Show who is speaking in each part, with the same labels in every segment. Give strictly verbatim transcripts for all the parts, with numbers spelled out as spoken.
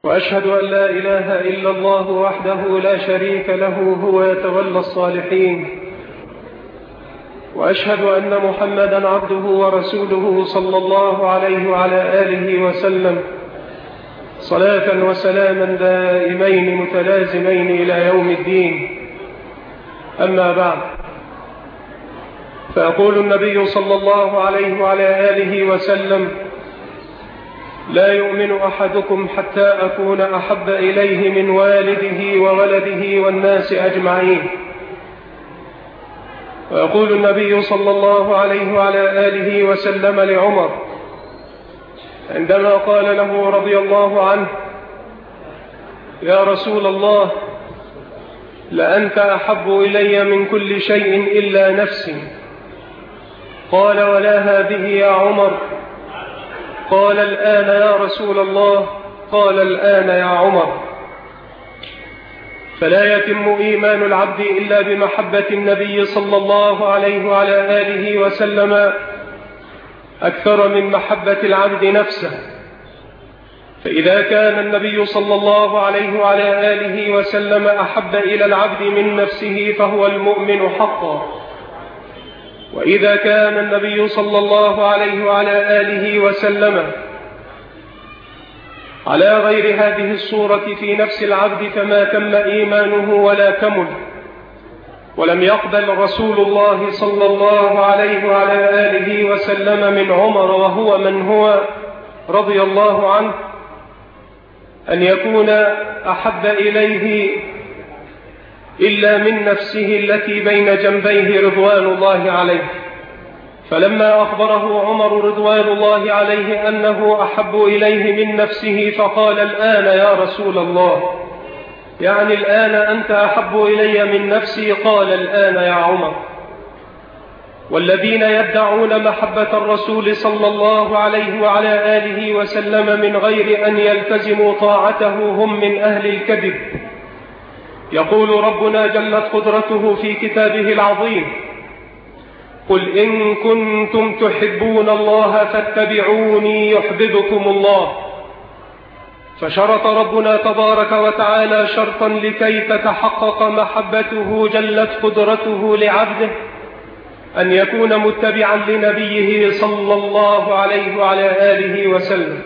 Speaker 1: وأشهد أن لا إله إلا الله وحده لا شريك له هو يتولى الصالحين. وأشهد أن محمدا عبده ورسوله صلى الله عليه وعلى آله وسلم صلاة وسلاما دائمين متلازمين إلى يوم الدين. أما بعد، فيقول النبي صلى الله عليه وعلى آله وسلم: لا يؤمن أحدكم حتى أكون أحب إليه من والده وولده والناس أجمعين. ويقول النبي صلى الله عليه وعلى آله وسلم لعمر عندما قال له رضي الله عنه: يا رسول الله، لأنت أحب إلي من كل شيء إلا نفسي. قال: ولا هذه يا عمر؟ قال: الآن يا رسول الله. قال: الآن يا عمر. فلا يتم إيمان العبد إلا بمحبة النبي صلى الله عليه وعلى آله وسلم أكثر من محبة العبد نفسه. فإذا كان النبي صلى الله عليه وعلى آله وسلم أحب إلى العبد من نفسه فهو المؤمن حقا. وإذا كان النبي صلى الله عليه وعلى آله وسلم على غير هذه الصورة في نفس العبد فما تم إيمانه ولا كمل. ولم يقبل رسول الله صلى الله عليه وعلى آله وسلم من عمر، وهو من هو رضي الله عنه، أن يكون أحب إليه إلا من نفسه التي بين جنبيه رضوان الله عليه. فلما أخبره عمر رضوان الله عليه أنه أحب إليه من نفسه فقال: الآن يا رسول الله، يعني الآن أنت أحب إلي من نفسي؟ قال: الآن يا عمر. والذين يدعون محبة الرسول صلى الله عليه وعلى آله وسلم من غير أن يلتزموا طاعته هم من أهل الكذب. يقول ربنا جلت قدرته في كتابه العظيم: قل إن كنتم تحبون الله فاتبعوني يحببكم الله. فشرط ربنا تبارك وتعالى شرطا لكي تتحقق محبته جلت قدرته لعبده، أن يكون متبعا لنبيه صلى الله عليه وعلى آله وسلم.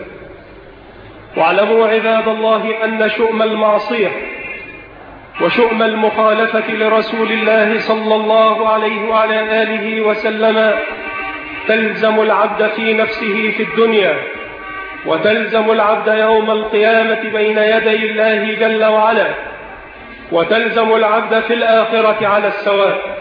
Speaker 1: واعلموا عباد الله أن شؤم المعصية وشؤم المخالفة لرسول الله صلى الله عليه وعلى آله وسلم تلزم العبد في نفسه في الدنيا، وتلزم العبد يوم القيامة بين يدي الله جل وعلا، وتلزم العبد في الآخرة على السواء.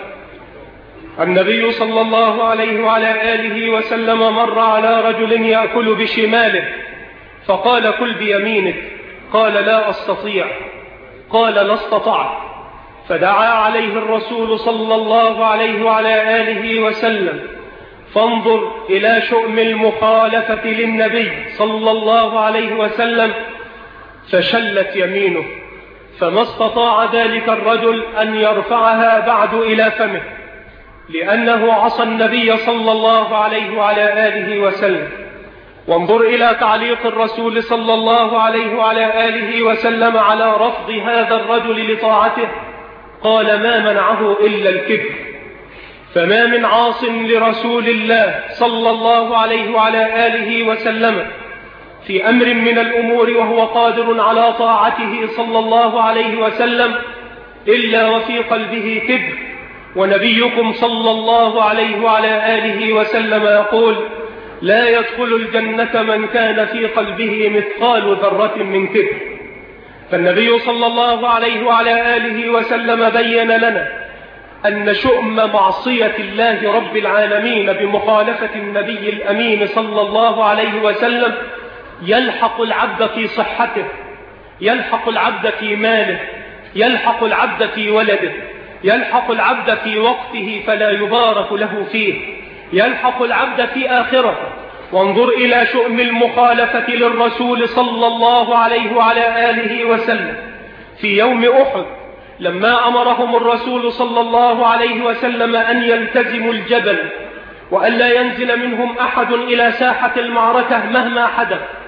Speaker 1: النبي صلى الله عليه وعلى آله وسلم مر على رجل يأكل بشماله فقال: كل بيمينك. قال: لا أستطيع. قال: لا استطعت. فدعا عليه الرسول صلى الله عليه وعلى آله وسلم. فانظر إلى شؤم المخالفة للنبي صلى الله عليه وسلم، فشلت يمينه، فما استطاع ذلك الرجل أن يرفعها بعد إلى فمه، لأنه عصى النبي صلى الله عليه وعلى آله وسلم. وانظر إلى تعليق الرسول صلى الله عليه وعلى آله وسلم على رفض هذا الرجل لطاعته. قال: ما منعه إلا الكبر. فما من عاص لرسول الله صلى الله عليه وعلى آله وسلم في أمر من الأمور وهو قادر على طاعته صلى الله عليه وسلم إلا وفي قلبه كبر. ونبيكم صلى الله عليه وعلى آله وسلم يقول: لا يدخل الجنة من كان في قلبه مثقال ذرة من كبر. فالنبي صلى الله عليه وعلى آله وسلم بين لنا أن شؤم معصية الله رب العالمين بمخالفة النبي الأمين صلى الله عليه وسلم يلحق العبد في صحته، يلحق العبد في ماله، يلحق العبد في ولده، يلحق العبد في وقته فلا يبارك له فيه، يلحق العبد في آخرته. وانظر إلى شؤم المخالفة للرسول صلى الله عليه وعلى آله وسلم في يوم أحد، لما أمرهم الرسول صلى الله عليه وسلم أن يلتزموا الجبل وأن لا ينزل منهم أحد إلى ساحة المعركة مهما حدث.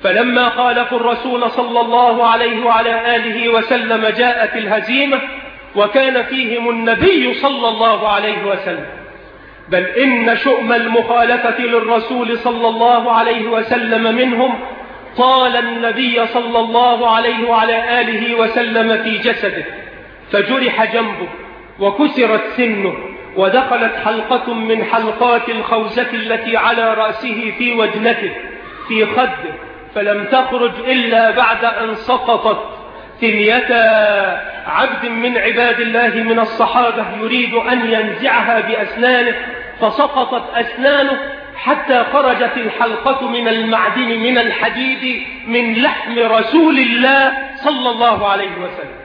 Speaker 1: فلما خالفوا الرسول صلى الله عليه وعلى آله وسلم جاءت الهزيمة، وكان فيهم النبي صلى الله عليه وسلم. بل إن شؤم المخالفة للرسول صلى الله عليه وسلم منهم طال النبي صلى الله عليه وعلى آله وسلم في جسده، فجرح جنبه وكسرت سنه، ودخلت حلقة من حلقات الخوزة التي على رأسه في وجنته في خده، فلم تخرج إلا بعد أن سقطت ثنية عبد من عباد الله من الصحابة يريد أن ينزعها بأسنانه، فسقطت أسنانه حتى خرجت الحلقة من المعدن من الحديد من لحم رسول الله صلى الله عليه وسلم.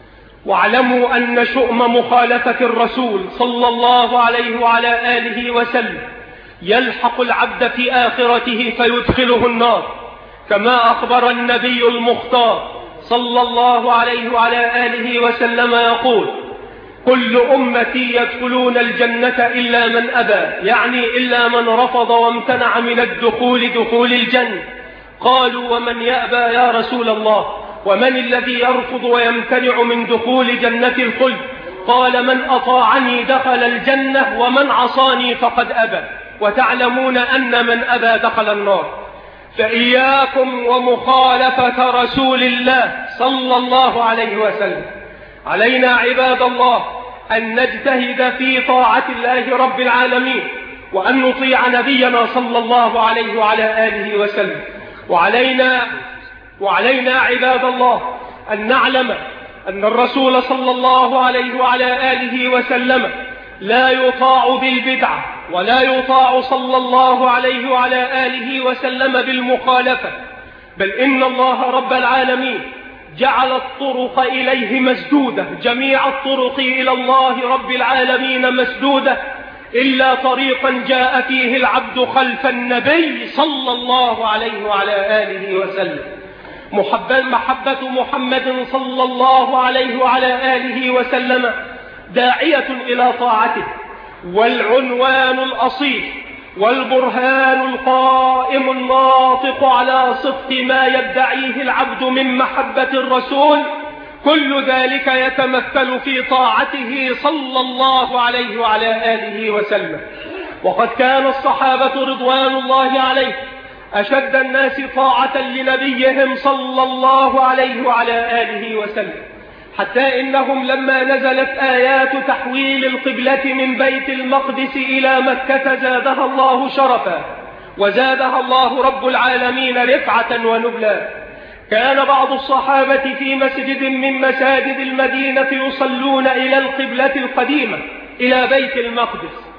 Speaker 1: واعلموا أن شؤم مخالفة الرسول صلى الله عليه وعلى آله وسلم يلحق العبد في آخرته فيدخله النار، كما أخبر النبي المختار صلى الله عليه وعلى آله وسلم يقول: كل أمتي يدخلون الجنة إلا من أبى، يعني إلا من رفض وامتنع من الدخول دخول الجنة. قالوا: ومن يأبى يا رسول الله؟ ومن الذي يرفض ويمتنع من دخول جنة الخلد؟ قال: من أطاعني دخل الجنة ومن عصاني فقد أبى. وتعلمون أن من أبى دخل النار. فإياكم ومخالفة رسول الله صلى الله عليه وسلم. علينا عباد الله أن نجتهد في طاعة الله رب العالمين، وأن نطيع نبينا صلى الله عليه وعلى آله وسلم. وعلينا وعلينا عباد الله أن نعلم أن الرسول صلى الله عليه وعلى آله وسلم لا يطاع بالبدعة، ولا يطاع صلى الله عليه وعلى آله وسلم بالمخالفة، بل إن الله رب العالمين جعل الطرق إليه مسدودة، جميع الطرق إلى الله رب العالمين مسدودة، إلا طريقا جاء فيه العبد خلف النبي صلى الله عليه وعلى آله وسلم. محبة محمد صلى الله عليه وعلى آله وسلم داعية إلى طاعته، والعنوان الأصيل والبرهان القائم الناطق على صدق ما يدعيه العبد من محبة الرسول، كل ذلك يتمثل في طاعته صلى الله عليه وعلى آله وسلم. وقد كان الصحابة رضوان الله عليه أشد الناس طاعة لنبيهم صلى الله عليه وعلى آله وسلم، حتى إنهم لما نزلت آيات تحويل القبلة من بيت المقدس إلى مكة زادها الله شرفا، وزادها الله رب العالمين رفعة ونبلا. كان بعض الصحابة في مسجد من مساجد المدينة يصلون إلى القبلة القديمة إلى بيت المقدس،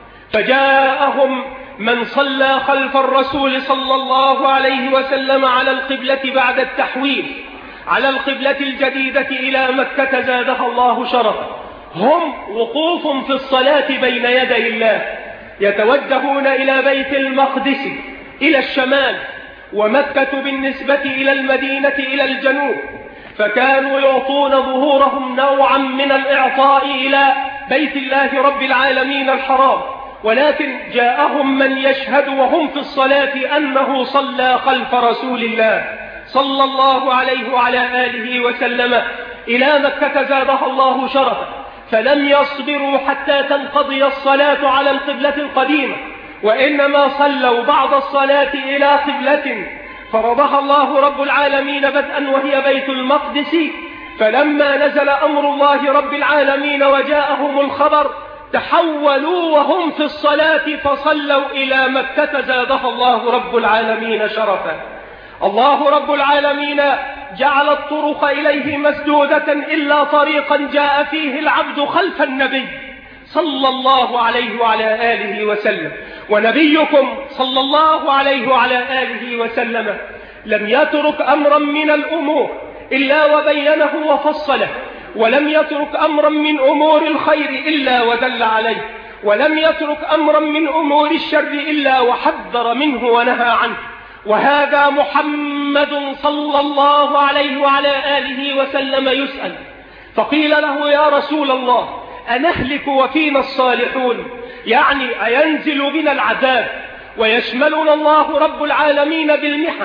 Speaker 1: فجاءهم من صلى خلف الرسول صلى الله عليه وسلم على القبلة بعد التحويل على القبلة الجديدة إلى مكة زادها الله شرفا. هم وقوف في الصلاة بين يدي الله، يتوجهون إلى بيت المقدس إلى الشمال، ومكة بالنسبة إلى المدينة إلى الجنوب، فكانوا يعطون ظهورهم نوعا من الإعطاء إلى بيت الله رب العالمين الحرام. ولكن جاءهم من يشهد وهم في الصلاة أنه صلى خلف رسول الله صلى الله عليه وعلى آله وسلم إلى مكة زادها الله شرفا، فلم يصبروا حتى تنقضي الصلاة على القبلة القديمة، وإنما صلوا بعد الصلاة إلى قبلة فرضها الله رب العالمين بدءا وهي بيت المقدس. فلما نزل أمر الله رب العالمين وجاءهم الخبر تحولوا وهم في الصلاة فصلوا إلى مكة زادها الله رب العالمين شرفا. الله رب العالمين جعل الطرق إليه مسدودة إلا طريقا جاء فيه العبد خلف النبي صلى الله عليه وعلى آله وسلم. ونبيكم صلى الله عليه وعلى آله وسلم لم يترك أمرا من الأمور إلا وبينه وفصله، ولم يترك أمرا من أمور الخير إلا ودل عليه، ولم يترك أمرا من أمور الشر إلا وحذر منه ونهى عنه. وهذا محمد صلى الله عليه وعلى آله وسلم يسأل، فقيل له: يا رسول الله، أنهلك وفينا الصالحون؟ يعني أينزل بنا العذاب ويشملنا الله رب العالمين بالمحن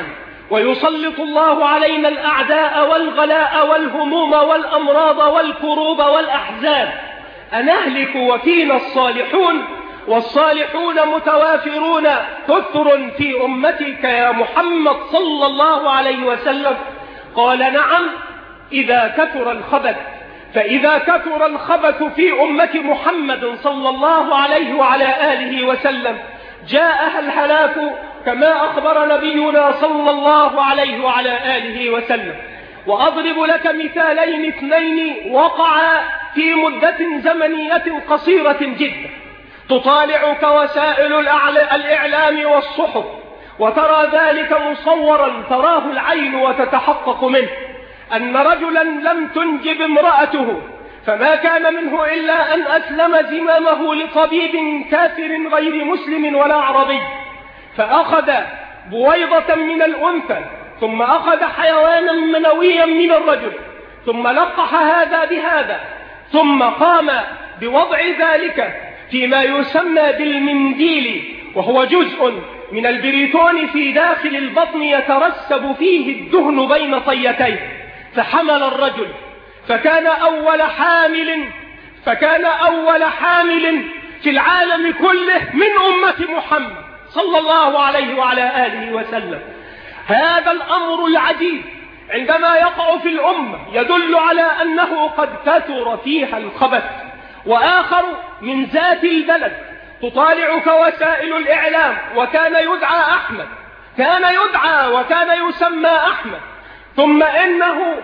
Speaker 1: ويسلط الله علينا الأعداء والغلاء والهموم والأمراض والكروب والأحزاب أنهلك وفينا الصالحون والصالحون متوافرون كثر في أمتك يا محمد صلى الله عليه وسلم؟ قال نعم إذا كثر الخبث. فإذا كثر الخبث في أمة محمد صلى الله عليه وعلى آله وسلم جاءها الهلاك كما أخبر نبينا صلى الله عليه وعلى آله وسلم. وأضرب لك مثالين اثنين وقعا في مدة زمنية قصيرة جدا تطالعك وسائل الإعلام والصحف وترى ذلك مصورا تراه العين وتتحقق منه، أن رجلا لم تنجب امرأته فما كان منه إلا أن أسلم زمامه لطبيب كافر غير مسلم ولا عربي، فأخذ بويضة من الأنثى ثم أخذ حيوانا منويا من الرجل ثم لقح هذا بهذا ثم قام بوضع ذلك فيما يسمى بالمنديل، وهو جزء من البريتون في داخل البطن يترسب فيه الدهن بين طيتين، فحمل الرجل فكان أول حامل فكان أول حامل في العالم كله من أمة محمد صلى الله عليه وعلى آله وسلم. هذا الأمر العجيب عندما يقع في الأمة يدل على أنه قد كثر فيها الخبث. وآخر من ذات البلد تطالعك وسائل الإعلام وكان يدعى أحمد، كان يدعى وكان يسمى أحمد، ثم إنه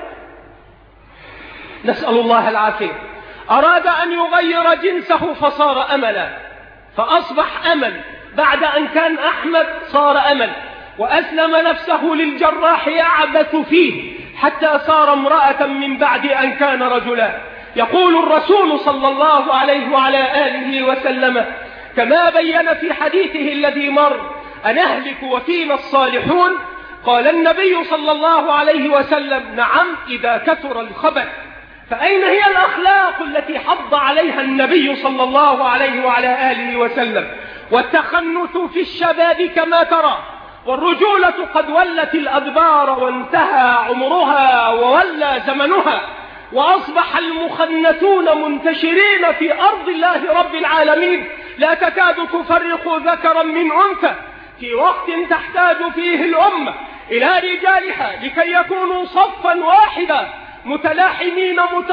Speaker 1: نسأل الله العافية أراد أن يغير جنسه فصار أملا، فأصبح أمل بعد أن كان أحمد صار أمل، وأسلم نفسه للجراح يعبث فيه حتى صار امرأة من بعد أن كان رجلا. يقول الرسول صلى الله عليه وعلى آله وسلم كما بين في حديثه الذي مر أنهلك وفينا الصالحون؟ قال النبي صلى الله عليه وسلم نعم إذا كثر الخبث. فأين هي الأخلاق التي حض عليها النبي صلى الله عليه وعلى آله وسلم؟ والتخنث في الشباب كما ترى، والرجولة قد ولت الأدبار وانتهى عمرها وولى زمنها، وأصبح المخنثون منتشرين في أرض الله رب العالمين لا تكاد تفرق ذكرا من أنثى، في وقت تحتاج فيه الأمة إلى رجالها لكي يكونوا صفا واحدا متلاحمين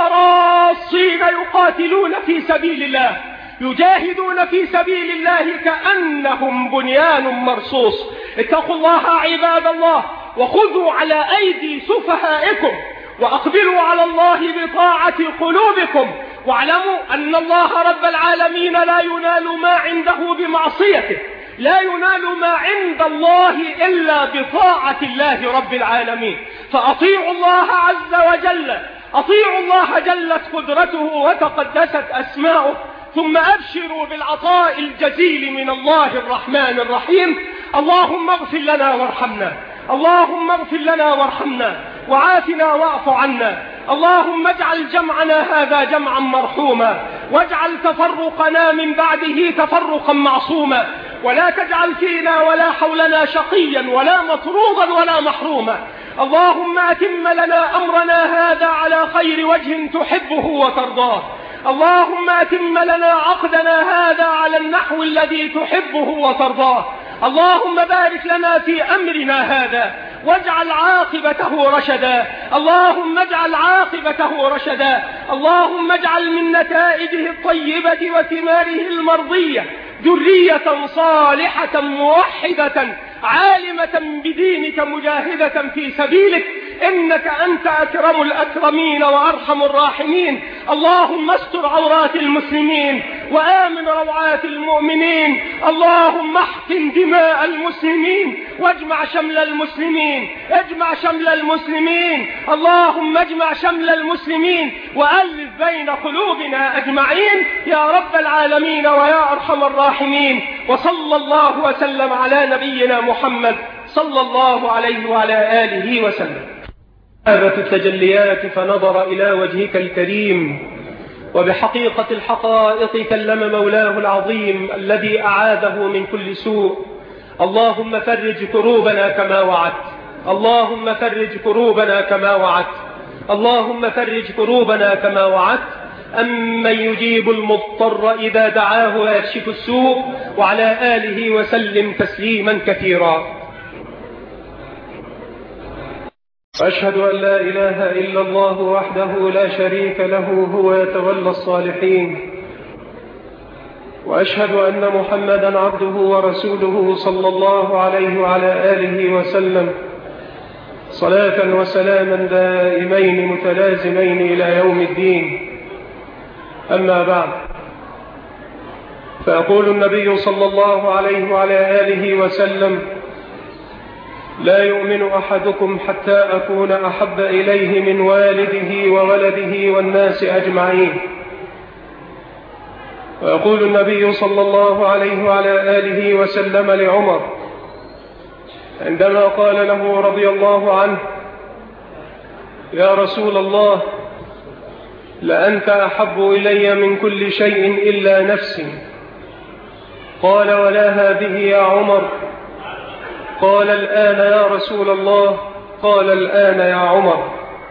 Speaker 1: متراصين يقاتلون في سبيل الله، يجاهدون في سبيل الله كأنهم بنيان مرصوص. اتقوا الله عباد الله وخذوا على أيدي سفهائكم وأقبلوا على الله بطاعة قلوبكم، واعلموا أن الله رب العالمين لا ينال ما عنده بمعصيته، لا ينال ما عند الله إلا بطاعة الله رب العالمين. فأطيعوا الله عز وجل، أطيعوا الله جلت قدرته وتقدست أسماؤه، ثم أبشروا بالعطاء الجزيل من الله الرحمن الرحيم. اللهم اغفر لنا وارحمنا، اللهم اغفر لنا وارحمنا وعافنا واعف عنا. اللهم اجعل جمعنا هذا جمعا مرحوما، واجعل تفرقنا من بعده تفرقا معصوما، ولا تجعل فينا ولا حولنا شقيا ولا مطرودا ولا محروما. اللهم أتم لنا أمرنا هذا على خير وجه تحبه وترضاه. اللهم أتم لنا عقدنا هذا على النحو الذي تحبه وترضاه. اللهم بارك لنا في أمرنا هذا واجعل عاقبته رشدا. اللهم اجعل عاقبته رشدا. اللهم اجعل من نتائجه الطيبة وثماره المرضية ذرية صالحة موحدة عالمة بدينك مجاهدة في سبيلك، إنك أنت أكرم الأكرمين وأرحم الراحمين. اللهم استر عورات المسلمين وآمن روعات المؤمنين. اللهم احقن دماء المسلمين واجمع شمل المسلمين، اجمع شمل المسلمين. اللهم اجمع شمل المسلمين وألف بين قلوبنا أجمعين يا رب العالمين ويا أرحم الراحمين. وصلى الله وسلم على نبينا محمد صلى الله عليه وعلى آله وسلم. هذا التجليات فنظر إلى وجهك الكريم، وبحقيقة الحقائق كلم مولاه العظيم الذي أعاذه من كل سوء. اللهم فرج كروبنا كما وعدت، اللهم فرج كروبنا كما وعدت اللهم فرج كروبنا كما وعدت أمن يجيب المضطر إذا دعاه ويكشف السوء، وعلى آله وسلم تسليما كثيرا. وأشهد أن لا إله إلا الله وحده لا شريك له هو يتولى الصالحين، وأشهد أن محمدا عبده ورسوله صلى الله عليه وعلى آله وسلم صلاة وسلاما دائمين متلازمين إلى يوم الدين. أما بعد، فيقول النبي صلى الله عليه وعلى آله وسلم: لا يؤمن أحدكم حتى أكون أحب إليه من والده وولده والناس أجمعين. ويقول النبي صلى الله عليه وعلى آله وسلم لعمر عندما قال له رضي الله عنه: يا رسول الله، لأنت أحب إلي من كل شيء إلا نفسي. قال: ولا هذه يا عمر؟ قال: الآن يا رسول الله. قال: الآن يا عمر.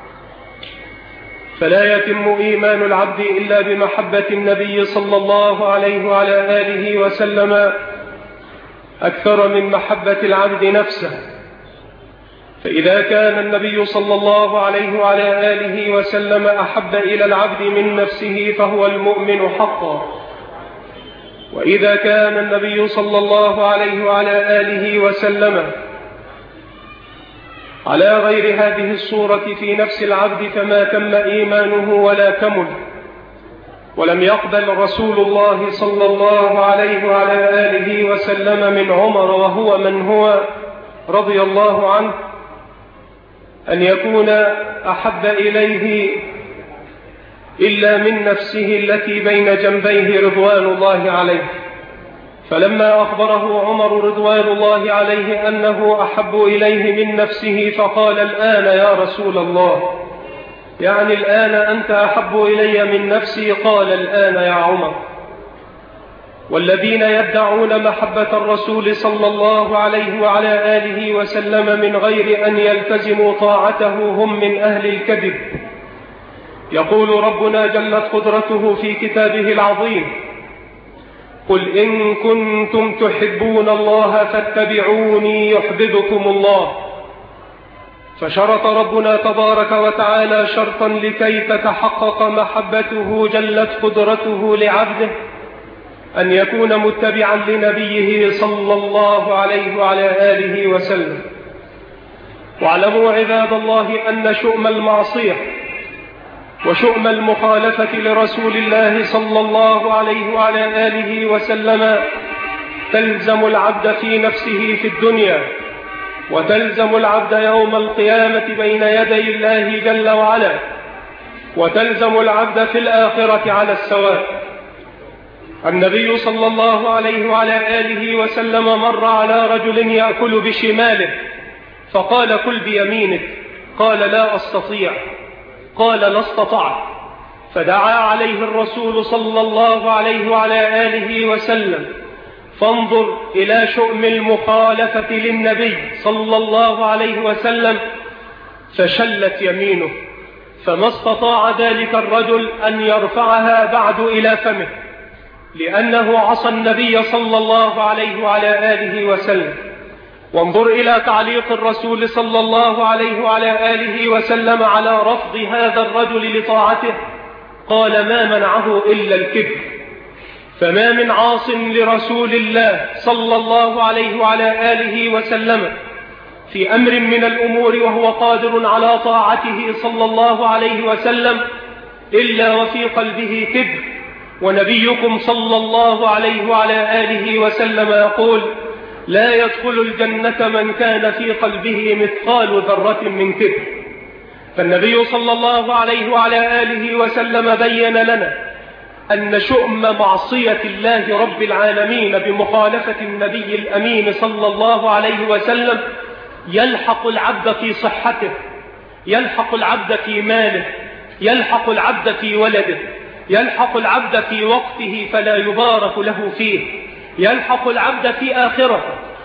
Speaker 1: فلا يتم إيمان العبد إلا بمحبة النبي صلى الله عليه وعلى آله وسلم أكثر من محبة العبد نفسه. فإذا كان النبي صلى الله عليه وعلى آله وسلم أحب إلى العبد من نفسه فهو المؤمن حقا. وإذا كان النبي صلى الله عليه وعلى آله وسلم على غير هذه الصورة في نفس العبد فما تم إيمانه ولا كمل. ولم يقبل رسول الله صلى الله عليه وعلى آله وسلم من عمر، وهو من هو رضي الله عنه، أن يكون أحب إليه إلا من نفسه التي بين جنبيه رضوان الله عليه. فلما أخبره عمر رضوان الله عليه أنه أحب إليه من نفسه فقال: الآن يا رسول الله، يعني الآن أنت أحب إلي من نفسي؟ قال: الآن يا عمر. والذين يدعون محبة الرسول صلى الله عليه وعلى آله وسلم من غير أن يلتزموا طاعته هم من أهل الكذب. يقول ربنا جلت قدرته في كتابه العظيم: قل إن كنتم تحبون الله فاتبعوني يحببكم الله. فشرط ربنا تبارك وتعالى شرطا لكي تتحقق محبته جلت قدرته لعبده، أن يكون متبعا لنبيه صلى الله عليه وعلى آله وسلم. واعلموا عباد الله أن شؤم المعصية وشؤم المخالفة لرسول الله صلى الله عليه وعلى آله وسلم تلزم العبد في نفسه في الدنيا، وتلزم العبد يوم القيامة بين يدي الله جل وعلا، وتلزم العبد في الآخرة على السواء. النبي صلى الله عليه وعلى آله وسلم مر على رجل يأكل بشماله فقال: كل بيمينك. قال: لا أستطيع. قال: لا استطعت. فدعا عليه الرسول صلى الله عليه وعلى آله وسلم. فانظر إلى شؤم المخالفة للنبي صلى الله عليه وسلم، فشلت يمينه، فما استطاع ذلك الرجل أن يرفعها بعد إلى فمه، لأنه عصى النبي صلى الله عليه وعلى آله وسلم. وانظر إلى تعليق الرسول صلى الله عليه وعلى آله وسلم على رفض هذا الرجل لطاعته. قال: ما منعه إلا الكبر. فما من عاص لرسول الله صلى الله عليه وعلى آله وسلم في أمر من الأمور وهو قادر على طاعته صلى الله عليه وسلم إلا وفي قلبه كبر. ونبيكم صلى الله عليه وعلى آله وسلم يقول: لا يدخل الجنة من كان في قلبه مثقال ذرة من كبر. فالنبي صلى الله عليه وعلى آله وسلم بين لنا أن شؤم معصية الله رب العالمين بمخالفة النبي الأمين صلى الله عليه وسلم يلحق العبد في صحته، يلحق العبد في ماله، يلحق العبد في ولده، يلحق العبد في وقته فلا يبارك له فيه، يلحق العبد في آخرته.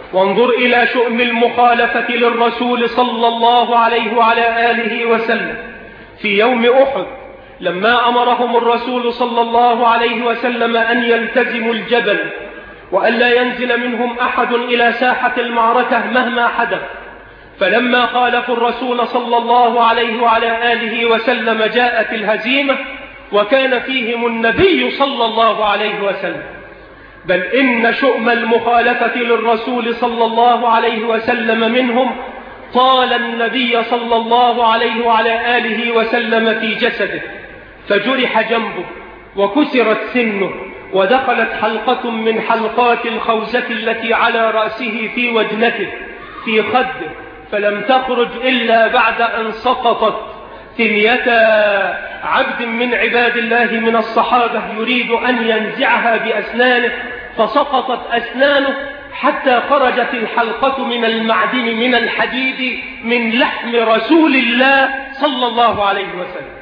Speaker 1: وانظر إلى شؤم المخالفة للرسول صلى الله عليه وعلى آله وسلم في يوم أحد، لما أمرهم الرسول صلى الله عليه وسلم أن يلتزموا الجبل وأن لا ينزل منهم أحد إلى ساحة المعركة مهما حدث. فلما خالفوا الرسول صلى الله عليه وعلى آله وسلم جاءت الهزيمة، وكان فيهم النبي صلى الله عليه وسلم. بل إن شؤم المخالفة للرسول صلى الله عليه وسلم منهم طال النبي صلى الله عليه وعلى آله وسلم في جسده، فجرح جنبه وكسرت سنه، ودخلت حلقة من حلقات الخوذة التي على رأسه في وجنته في خده، فلم تخرج إلا بعد أن سقطت ثنية عبد من عباد الله من الصحابة يريد أن ينزعها بأسنانه، فسقطت أسنانه حتى خرجت الحلقة من المعدن من الحديد من لحم رسول الله صلى الله عليه وسلم.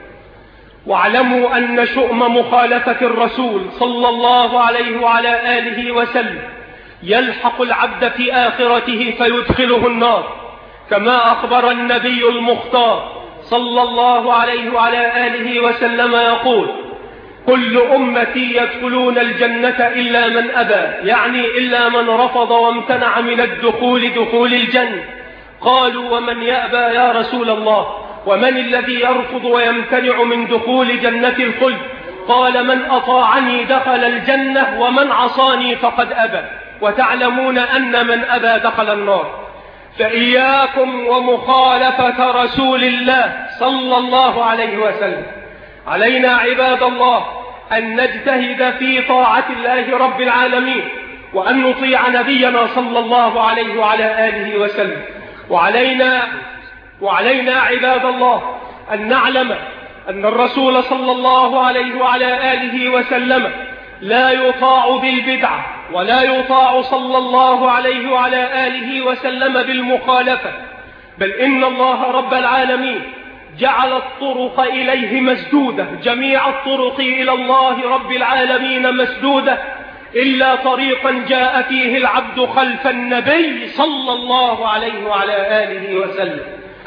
Speaker 1: واعلموا أن شؤم مخالفة الرسول صلى الله عليه وعلى آله وسلم يلحق العبد في آخرته فيدخله النار، كما أخبر النبي المختار صلى الله عليه وعلى آله وسلم يقول: كل أمتي يدخلون الجنة إلا من أبى، يعني إلا من رفض وامتنع من الدخول دخول الجنة. قالوا: ومن يأبى يا رسول الله؟ ومن الذي يرفض ويمتنع من دخول جنة الخلد؟ قال: من أطاعني دخل الجنة ومن عصاني فقد أبى. وتعلمون أن من أبى دخل النار. فإياكم ومخالفة رسول الله صلى الله عليه وسلم. علينا عباد الله أن نجتهد في طاعة الله رب العالمين، وأن نطيع نبينا صلى الله عليه وعلى آله وسلم. وعلينا وعلينا عباد الله أن نعلم أن الرسول صلى الله عليه وعلى آله وسلم لا يطاع بالبدعة، ولا يطاع صلى الله عليه وعلى آله وسلم بالمخالفة، بل إن الله رب العالمين جعل الطرق إليه مسدودة، جميع الطرق إلى الله رب العالمين مسدودة، إلا طريقا جاء فيه العبد خلف النبي صلى الله عليه وعلى آله وسلم.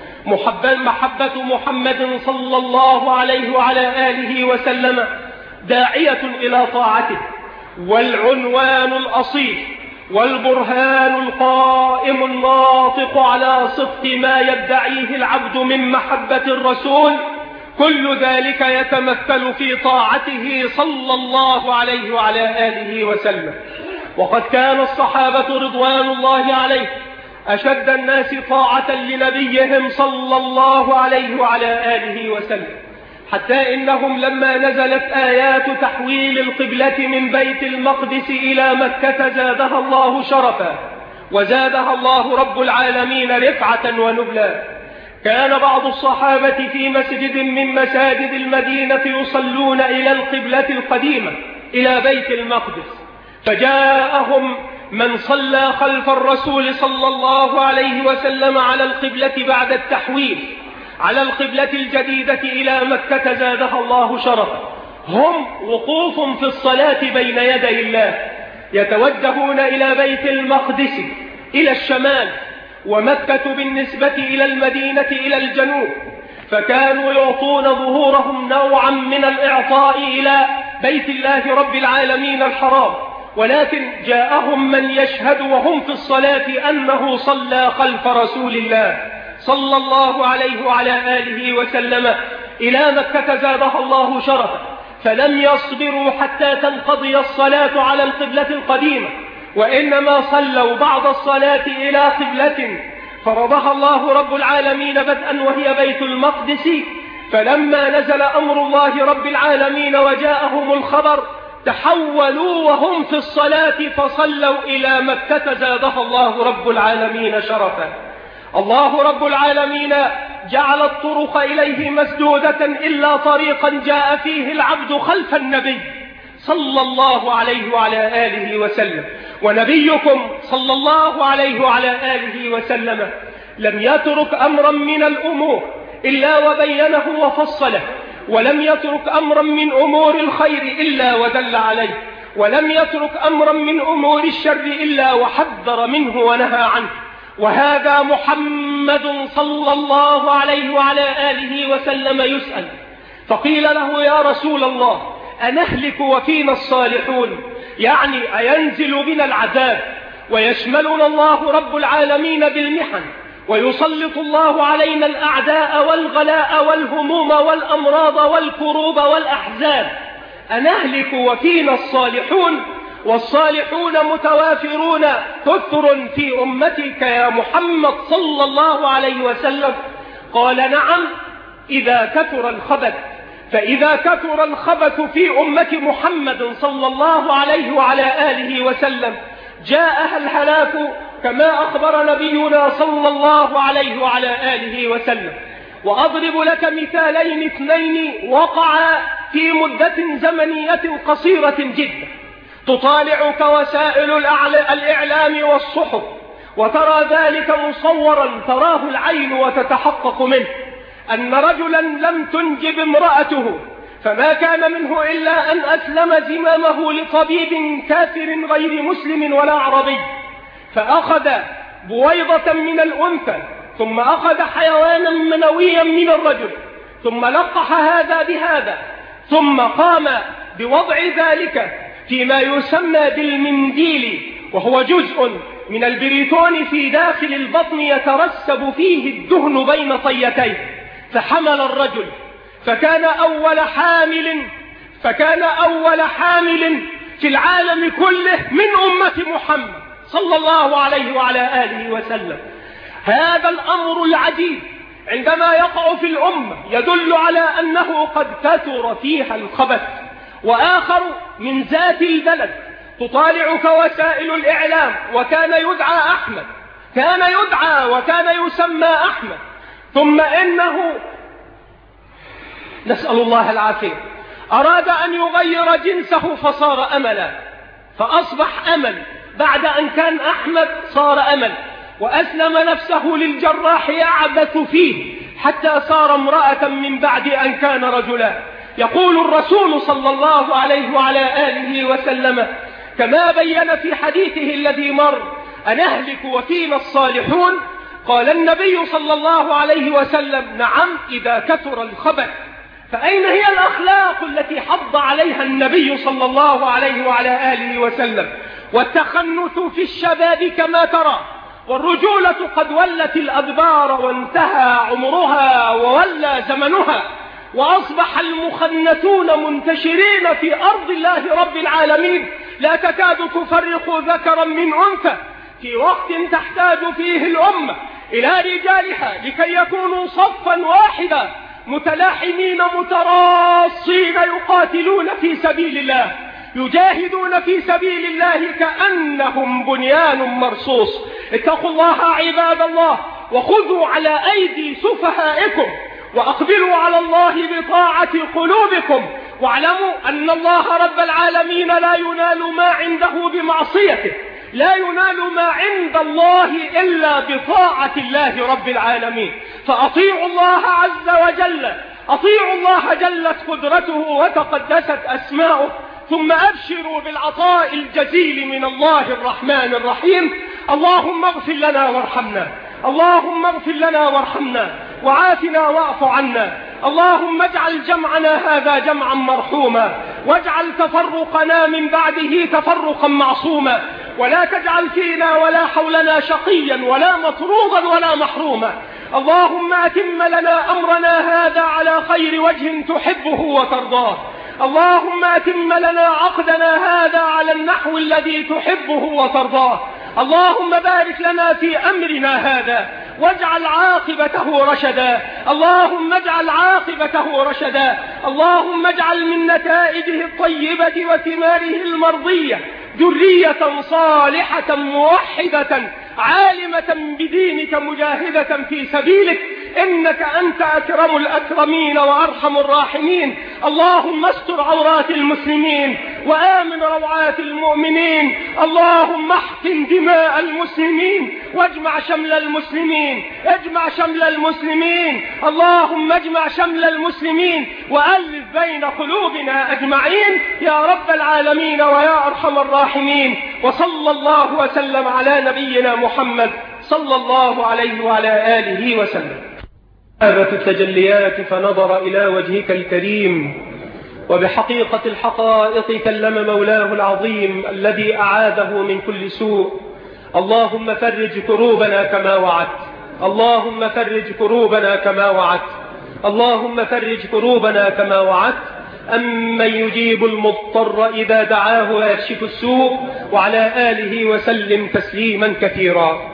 Speaker 1: محبة محمد صلى الله عليه وعلى آله وسلم داعية إلى طاعته، والعنوان الأصيل والبرهان القائم الناطق على صدق ما يدعيه العبد من محبة الرسول، كل ذلك يتمثل في طاعته صلى الله عليه وعلى آله وسلم. وقد كان الصحابة رضوان الله عليه أشد الناس طاعة لنبيهم صلى الله عليه وعلى آله وسلم، حتى إنهم لما نزلت آيات تحويل القبلة من بيت المقدس إلى مكة زادها الله شرفا، وزادها الله رب العالمين رفعة ونبلا. كان بعض الصحابة في مسجد من مساجد المدينة يصلون إلى القبلة القديمة إلى بيت المقدس، فجاءهم من صلى خلف الرسول صلى الله عليه وسلم على القبلة بعد التحويل على القبلة الجديدة إلى مكة زادها الله شرفا. هم وقوف في الصلاة بين يدي الله، يتوجهون إلى بيت المقدس إلى الشمال، ومكة بالنسبة إلى المدينة إلى الجنوب، فكانوا يعطون ظهورهم نوعا من الإعطاء إلى بيت الله رب العالمين الحرام. ولكن جاءهم من يشهد وهم في الصلاة أنه صلى خلف رسول الله صلى الله عليه وعلى آله وسلم إلى مكة زادها الله شرفا، فلم يصبروا حتى تنقضي الصلاة على القبلة القديمة، وإنما صلوا بعد الصلاة إلى قبلة فرضها الله رب العالمين بدءا وهي بيت المقدس. فلما نزل أمر الله رب العالمين وجاءهم الخبر تحولوا وهم في الصلاة فصلوا إلى مكة زادها الله رب العالمين شرفا. الله رب العالمين جعل الطرق إليه مسدودة إلا طريقا جاء فيه العبد خلف النبي صلى الله عليه وعلى آله وسلم. ونبيكم صلى الله عليه وعلى آله وسلم لم يترك أمرا من الأمور إلا وبينه وفصله، ولم يترك أمرا من أمور الخير إلا ودل عليه، ولم يترك أمرا من أمور الشر إلا وحذر منه ونهى عنه. وهذا محمد صلى الله عليه وعلى آله وسلم يسأل، فقيل له يا رسول الله أنهلك وفينا الصالحون؟ يعني أينزل بنا العذاب ويشملنا الله رب العالمين بالمحن ويسلط الله علينا الأعداء والغلاء والهموم والأمراض والكروب والأحزاب، أنهلك وفينا الصالحون؟ والصالحون متوافرون كثر في أمتك يا محمد صلى الله عليه وسلم. قال نعم إذا كثر الخبث، فإذا كثر الخبث في أمة محمد صلى الله عليه وعلى آله وسلم جاءها الهلاك كما أخبر نبينا صلى الله عليه وعلى آله وسلم. وأضرب لك مثالين اثنين وقعا في مدة زمنية قصيرة جدا، تطالعك وسائل الإعلام والصحف وترى ذلك مصورا تراه العين وتتحقق منه، أن رجلا لم تنجب امرأته فما كان منه إلا أن أسلم زمامه لطبيب كافر غير مسلم ولا عربي، فأخذ بويضة من الأنثى ثم أخذ حيوانا منويا من الرجل ثم لقح هذا بهذا ثم قام بوضع ذلك فيما يسمى بالمنديل، وهو جزء من البريتون في داخل البطن يترسب فيه الدهن بين طيتين، فحمل الرجل فكان أول حامل فكان أول حامل في العالم كله من أمة محمد صلى الله عليه وعلى آله وسلم. هذا الأمر العجيب عندما يقع في الأمة يدل على أنه قد كثر فيها الخبث. وآخر من ذات البلد تطالعك وسائل الإعلام، وكان يدعى أحمد، كان يدعى وكان يسمى أحمد، ثم إنه نسأل الله العافية أراد أن يغير جنسه فصار أملا، فأصبح أمل بعد أن كان أحمد صار أمل، وأسلم نفسه للجراح يعبث فيه حتى صار امرأة من بعد أن كان رجلا. يقول الرسول صلى الله عليه وعلى آله وسلم كما بين في حديثه الذي مر أنهلك وفينا الصالحون؟ قال النبي صلى الله عليه وسلم نعم إذا كثر الخبث. فأين هي الأخلاق التي حض عليها النبي صلى الله عليه وعلى آله وسلم؟ والتخنث في الشباب كما ترى، والرجولة قد ولت الأدبار وانتهى عمرها وولى زمنها، وأصبح المخنثون منتشرين في أرض الله رب العالمين لا تكاد تفرق ذكرا من أنثى، في وقت تحتاج فيه الأمة إلى رجالها لكي يكونوا صفا واحدا متلاحمين متراصين يقاتلون في سبيل الله، يجاهدون في سبيل الله كأنهم بنيان مرصوص. اتقوا الله عباد الله، وخذوا على أيدي سفهائكم، وأقبلوا على الله بطاعة قلوبكم، واعلموا أن الله رب العالمين لا ينال ما عنده بمعصيته، لا ينال ما عند الله إلا بطاعة الله رب العالمين. فأطيعوا الله عز وجل، أطيعوا الله جلت قدرته وتقدست أسماؤه، ثم أبشروا بالعطاء الجزيل من الله الرحمن الرحيم. اللهم اغفر لنا وارحمنا، اللهم اغفر لنا وارحمنا، وعافنا واعف عنا. اللهم اجعل جمعنا هذا جمعا مرحوما، واجعل تفرقنا من بعده تفرقا معصوما، ولا تجعل فينا ولا حولنا شقيا ولا مطرودا ولا محروما. اللهم أتم لنا أمرنا هذا على خير وجه تحبه وترضاه. اللهم أتم لنا عقدنا هذا على النحو الذي تحبه وترضاه. اللهم بارك لنا في أمرنا هذا واجعل عاقبته رشدا. اللهم اجعل عاقبته رشدا. اللهم اجعل من نتائجه الطيبة وثماره المرضية ذرية صالحة موحدة عالمة بدينك مجاهدة في سبيلك، إنك أنت أكرم الأكرمين وأرحم الراحمين. اللهم استر عورات المسلمين، وآمن روعات المؤمنين. اللهم احقن دماء المسلمين واجمع شمل المسلمين، اجمع شمل المسلمين. اللهم اجمع شمل المسلمين وألف بين قلوبنا أجمعين يا رب العالمين ويا أرحم الراحمين. وصلى الله وسلم على نبينا محمد صلى الله عليه وعلى آله وسلم. هذا التجليات فنظر إلى وجهك الكريم، وبحقيقة الحقائق كلم مولاه العظيم الذي أعاذه من كل سوء. اللهم فرج كروبنا كما وعدت، اللهم فرج كروبنا كما وعدت، اللهم فرج كروبنا كما وعدت. أمن يجيب المضطر إذا دعاه ويكشف السوء، وعلى آله وسلم تسليما كثيرا.